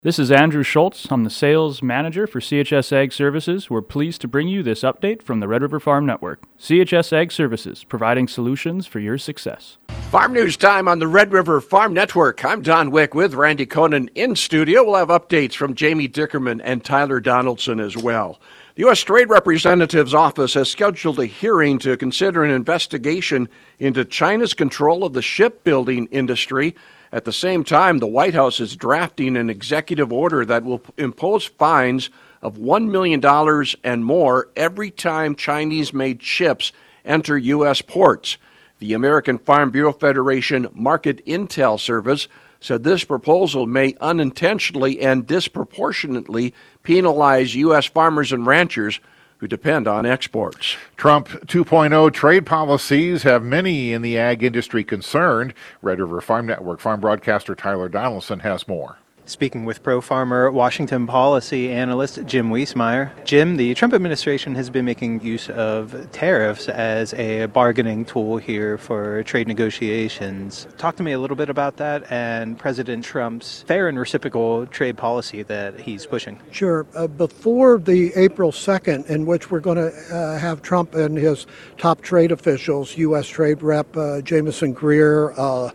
This is Andrew Schultz. I'm the sales manager for CHS Ag Services. We're pleased to bring you this update from the Red River Farm Network. CHS Ag Services, providing solutions for your success. Farm News Time on the Red River Farm Network. I'm Don Wick with Randy Koenen in studio. We'll have updates from Jamie Dickerman and Tyler Donaldson as well. The U.S. Trade Representative's office has scheduled a hearing to consider an investigation into China's control of the shipbuilding industry. At the same time, the White House is drafting an executive order that will impose fines of $1 million and more every time Chinese-made ships enter U.S. ports. The American Farm Bureau Federation Market Intel Service said this proposal may unintentionally and disproportionately penalize U.S. farmers and ranchers who depend on exports. Trump 2.0 trade policies have many in the ag industry concerned. Red River Farm Network farm broadcaster Tyler Donaldson has more. Speaking with ProFarmer Washington policy analyst Jim Wiesmeyer. Jim, the Trump administration has been making use of tariffs as a bargaining tool here for trade negotiations. Talk to me a little bit about that and President Trump's fair and reciprocal trade policy that he's pushing. Sure. Before the April 2nd, in which we're going to have Trump and his top trade officials, U.S. Trade Rep Jameson Greer,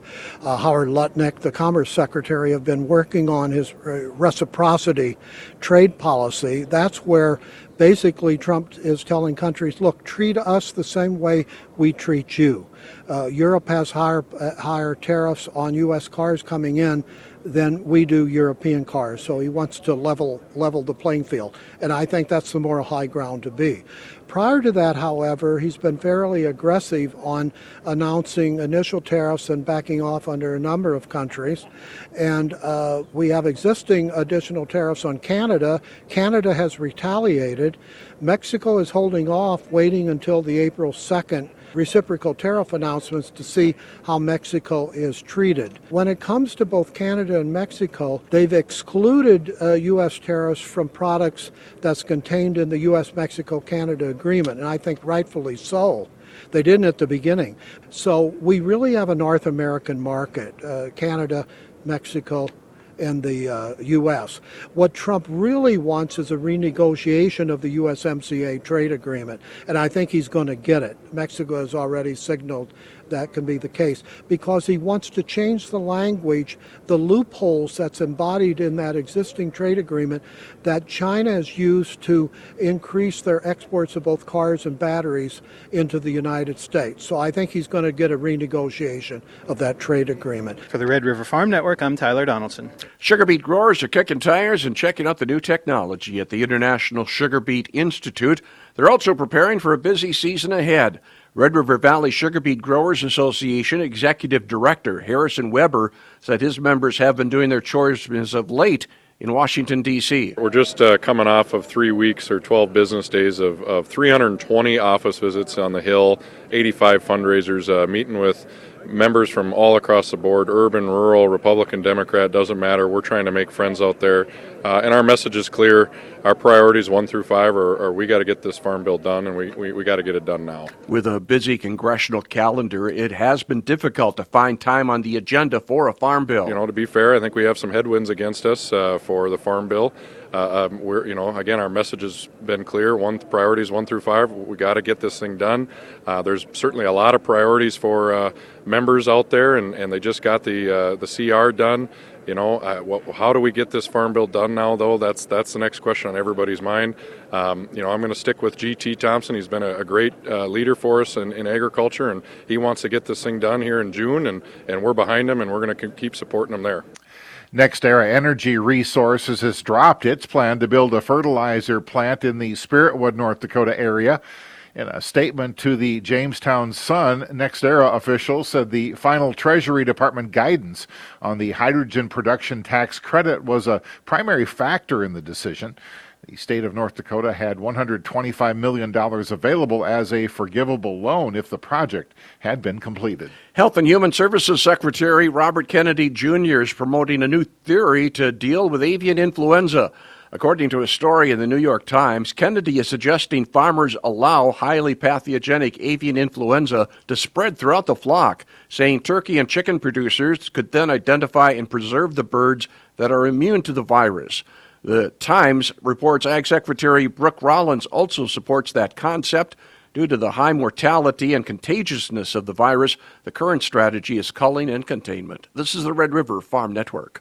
Howard Lutnick, the Commerce Secretary, have been working on his reciprocity trade policy. That's where basically Trump is telling countries, look, treat us the same way we treat you. Europe has higher tariffs on U.S. cars coming in than we do European cars. So he wants to level the playing field. And I think that's the moral high ground to be. Prior to that, however, he's been fairly aggressive on announcing initial tariffs and backing off under a number of countries. And we have existing additional tariffs on Canada. Canada has retaliated. Mexico is holding off, waiting until the April 2nd reciprocal tariff announcements to see how Mexico is treated. When it comes to both Canada and Mexico, they've excluded U.S. tariffs from products that's contained in the U.S.-Mexico-Canada agreement, and I think rightfully so. They didn't at the beginning. So we really have a North American market, Canada, Mexico, and the U.S. What Trump really wants is a renegotiation of the USMCA trade agreement, and I think he's going to get it. Mexico has already signaled that can be the case because he wants to change the language, the loopholes that's embodied in that existing trade agreement that China has used to increase their exports of both cars and batteries into the United States. So I think he's going to get a renegotiation of that trade agreement. For the Red River Farm Network, I'm Tyler Donaldson. Sugar beet growers are kicking tires and checking out the new technology at the International Sugar Beet Institute. They're also preparing for a busy season ahead. Red River Valley Sugar Beet Growers Association Executive Director Harrison Weber said his members have been doing their chores as of late in Washington, D.C. We're just coming off of 3 weeks or 12 business days of 320 office visits on the Hill, 85 fundraisers, meeting with members from all across the board, urban, rural, Republican, Democrat, doesn't matter. We're trying to make friends out there. And our message is clear. Our priorities 1 through 5 are we got to get this farm bill done, and we got to get it done now. With a busy congressional calendar, it has been difficult to find time on the agenda for a farm bill. You know, to be fair, I think we have some headwinds against us for the farm bill. Again, our message has been clear. Priorities 1 through 5. We got to get this thing done. There's certainly a lot of priorities for members out there, and they just got the CR done. You know, how do we get this farm bill done now, though? That's the next question on everybody's mind. I'm going to stick with G.T. Thompson. He's been a great leader for us in agriculture, and he wants to get this thing done here in June, and we're behind him, and we're going to keep supporting him there. NextEra Energy Resources has dropped its plan to build a fertilizer plant in the Spiritwood, North Dakota area. In a statement to the Jamestown Sun, NextEra officials said the final Treasury Department guidance on the hydrogen production tax credit was a primary factor in the decision. The state of North Dakota had $125 million available as a forgivable loan if the project had been completed. Health and Human Services Secretary Robert Kennedy Jr. is promoting a new theory to deal with avian influenza. According to a story in the New York Times, Kennedy is suggesting farmers allow highly pathogenic avian influenza to spread throughout the flock, saying turkey and chicken producers could then identify and preserve the birds that are immune to the virus. The Times reports Ag Secretary Brooke Rollins also supports that concept. Due to the high mortality and contagiousness of the virus, the current strategy is culling and containment. This is the Red River Farm Network.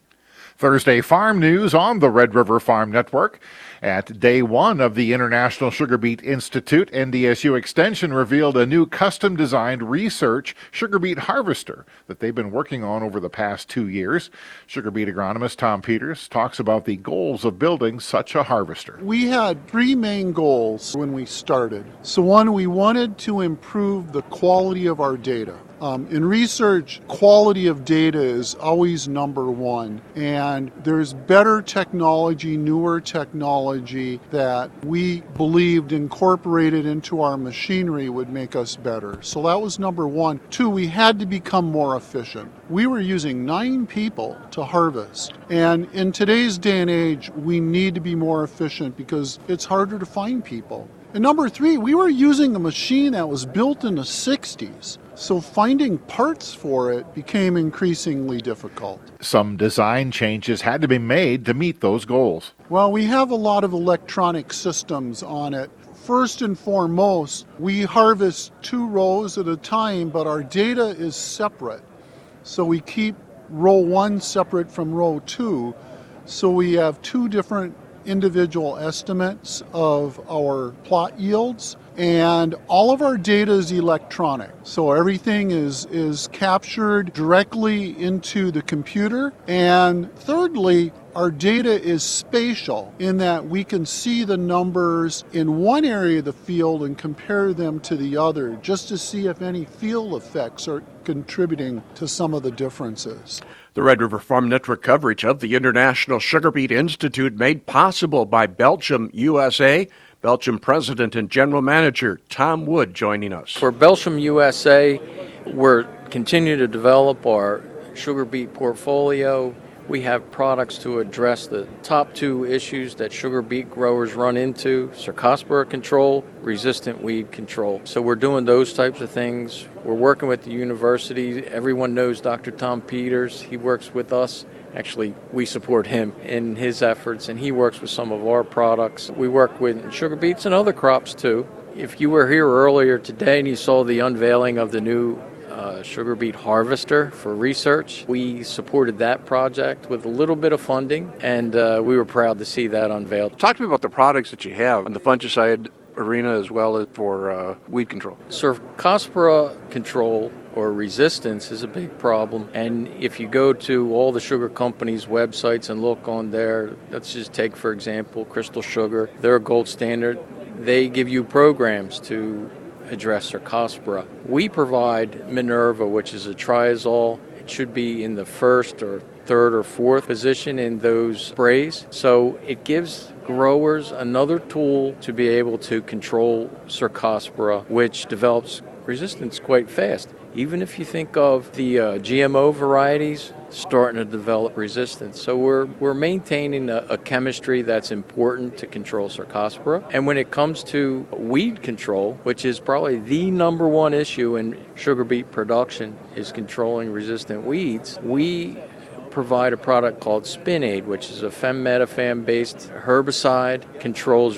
Thursday farm news on the Red River Farm Network. At day one of the International Sugar Beet Institute, NDSU Extension revealed a new custom-designed research sugar beet harvester that they've been working on over the past 2 years. Sugar beet agronomist Tom Peters talks about the goals of building such a harvester. We had 3 main goals when we started. So one, we wanted to improve the quality of our data. In research, quality of data is always number one, and there's better technology, newer technology that we believed incorporated into our machinery would make us better. So that was number one. 2, we had to become more efficient. We were using 9 people to harvest, and in today's day and age, we need to be more efficient because it's harder to find people. And number 3, we were using a machine that was built in the 60s. So finding parts for it became increasingly difficult. Some design changes had to be made to meet those goals. Well, we have a lot of electronic systems on it. First and foremost, we harvest 2 rows at a time, but our data is separate. So we keep row 1 separate from row 2. So we have 2 different individual estimates of our plot yields, and all of our data is electronic. So everything is captured directly into the computer. And thirdly, our data is spatial in that we can see the numbers in one area of the field and compare them to the other just to see if any field effects are contributing to some of the differences. The Red River Farm Network coverage of the International Sugar Beet Institute made possible by Belchim USA. Belchim President and General Manager Tom Wood joining us. For Belchim USA, we're continuing to develop our sugar beet portfolio. We have products to address the top 2 issues that sugar beet growers run into: Cercospora control, resistant weed control. So we're doing those types of things. We're working with the university. Everyone knows Dr. Tom Peters. He works with us. Actually, we support him in his efforts, and he works with some of our products. We work with sugar beets and other crops, too. If you were here earlier today and you saw the unveiling of the new sugar beet harvester for research, we supported that project with a little bit of funding, and we were proud to see that unveiled. Talk to me about the products that you have on the fungicide arena as well as for weed control. Cercospora control or resistance is a big problem, and if you go to all the sugar companies' websites and look on there, let's just take, for example, Crystal Sugar. They're a gold standard. They give you programs to address Cercospora. We provide Minerva, which is a triazole. It should be in the 1st or 3rd or 4th position in those sprays. So it gives growers another tool to be able to control Cercospora, which develops resistance quite fast. Even if you think of the GMO varieties starting to develop resistance. So we're maintaining a chemistry that's important to control Cercospora. And when it comes to weed control, which is probably the number 1 issue in sugar beet production, is controlling resistant weeds, we provide a product called Spinaid, which is a fenmetrifan-based herbicide, controls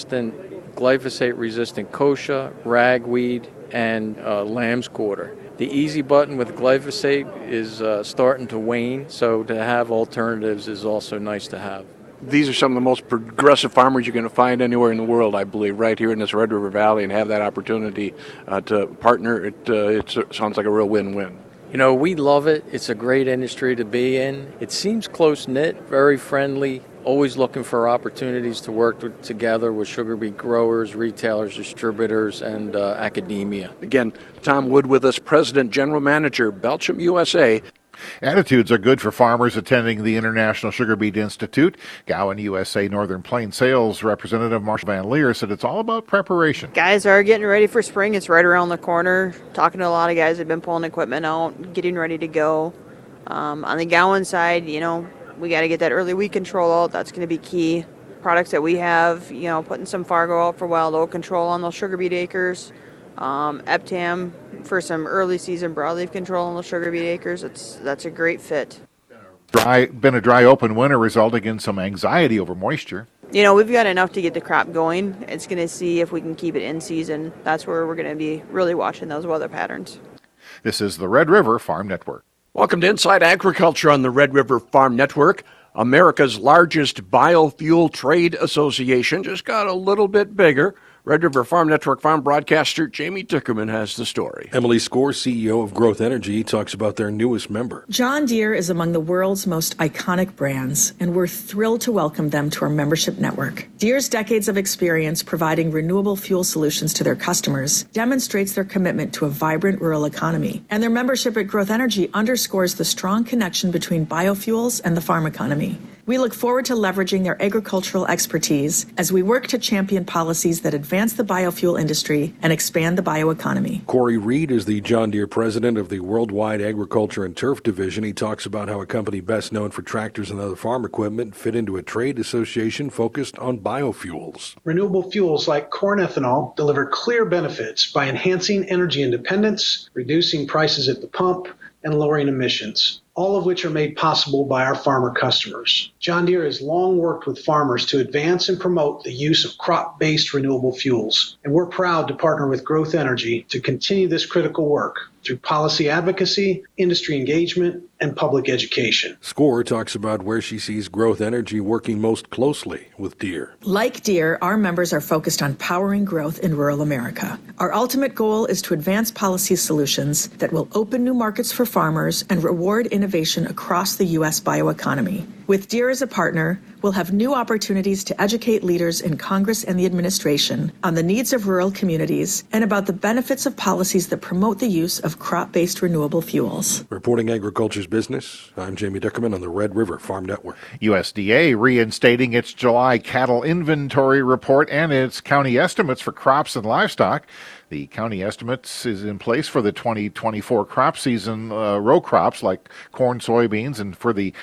glyphosate-resistant kochia, ragweed, and lamb's quarter. The easy button with glyphosate is starting to wane, so to have alternatives is also nice to have. These are some of the most progressive farmers you're going to find anywhere in the world, I believe, right here in this Red River Valley, and have that opportunity to partner. It sounds like a real win-win. You know, we love it. It's a great industry to be in. It seems close-knit, very friendly, always looking for opportunities to work together with sugar beet growers, retailers, distributors, and academia. Again, Tom Wood with us, President, General Manager, Belchim USA. Attitudes are good for farmers attending the International Sugar Beet Institute. Gowan USA Northern Plains Sales Representative Marshall Van Leer said it's all about preparation. Guys are getting ready for spring. It's right around the corner. Talking to a lot of guys that have been pulling equipment out, getting ready to go. On the Gowan side, you know, We got to get that early weed control out. That's going to be key. Products that we have, putting some Fargo out for wild oat control on those sugar beet acres. Eptam for some early season broadleaf control on those sugar beet acres. That's a great fit. Been a dry open winter resulting in some anxiety over moisture. We've got enough to get the crop going. It's going to see if we can keep it in season. That's where we're going to be really watching those weather patterns. This is the Red River Farm Network. Welcome to Inside Agriculture on the Red River Farm Network. America's largest biofuel trade association just got a little bit bigger. Red River Farm Network farm broadcaster Jamie Dickerman has the story. Emily Score, CEO of Growth Energy, talks about their newest member. John Deere is among the world's most iconic brands, and we're thrilled to welcome them to our membership network. Deere's decades of experience providing renewable fuel solutions to their customers demonstrates their commitment to a vibrant rural economy, and their membership at Growth Energy underscores the strong connection between biofuels and the farm economy. We look forward to leveraging their agricultural expertise as we work to champion policies that advance the biofuel industry and expand the bioeconomy. Corey Reed is the John Deere president of the Worldwide Agriculture and Turf Division. He talks about how a company best known for tractors and other farm equipment fit into a trade association focused on biofuels. Renewable fuels like corn ethanol deliver clear benefits by enhancing energy independence, reducing prices at the pump, and lowering emissions, all of which are made possible by our farmer customers. John Deere has long worked with farmers to advance and promote the use of crop-based renewable fuels, and we're proud to partner with Growth Energy to continue this critical work through policy advocacy, industry engagement, and public education. Score talks about where she sees Growth Energy working most closely with Deere. Like Deere, our members are focused on powering growth in rural America. Our ultimate goal is to advance policy solutions that will open new markets for farmers and reward innovation across the U.S. bioeconomy. With Deere as a partner, we'll have new opportunities to educate leaders in Congress and the administration on the needs of rural communities and about the benefits of policies that promote the use of crop-based renewable fuels. Reporting agriculture's business, I'm Jamie Dickerman on the Red River Farm Network. USDA reinstating its July cattle inventory report and its county estimates for crops and livestock. The county estimates is in place for the 2024 crop season row crops like corn, soybeans, and for the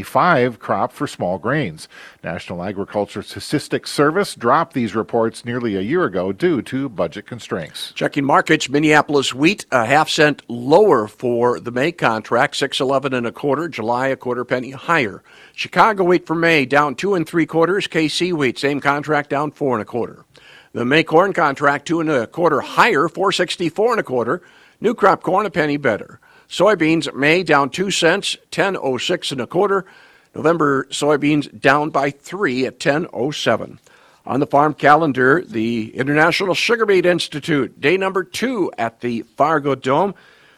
25 crop for small grains. National Agriculture Statistics Service dropped these reports nearly a year ago due to budget constraints. Checking markets, Minneapolis wheat a half-cent lower for the May contract, 6.11 1/4. July a quarter penny higher. Chicago wheat for May down 2 3/4. KC wheat same contract down 4 1/4. The May corn contract 2 1/4 higher, 4.64 1/4. New crop corn a penny better. Soybeans May down 2 cents, 10.06 1/4. November soybeans down by 3 at 10.07. On the farm calendar, the International Sugar Beet Institute, day number 2 at the Fargo Dome.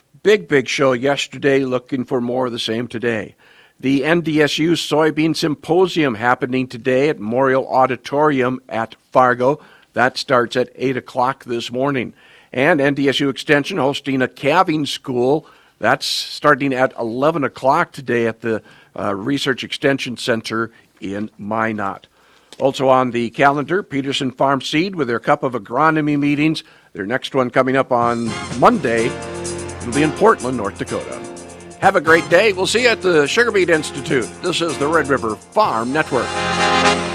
Big show yesterday, looking for more of the same today. The NDSU Soybean Symposium happening today at Memorial Auditorium at Fargo. That starts at 8 o'clock this morning. And NDSU Extension hosting a calving school. That's starting at 11 o'clock today at the Research Extension Center in Minot. Also on the calendar, Peterson Farm Seed with their Cup of Agronomy meetings. Their next one coming up on Monday. It'll be in Portland, North Dakota. Have a great day. We'll see you at the Sugar Beet Institute. This is the Red River Farm Network.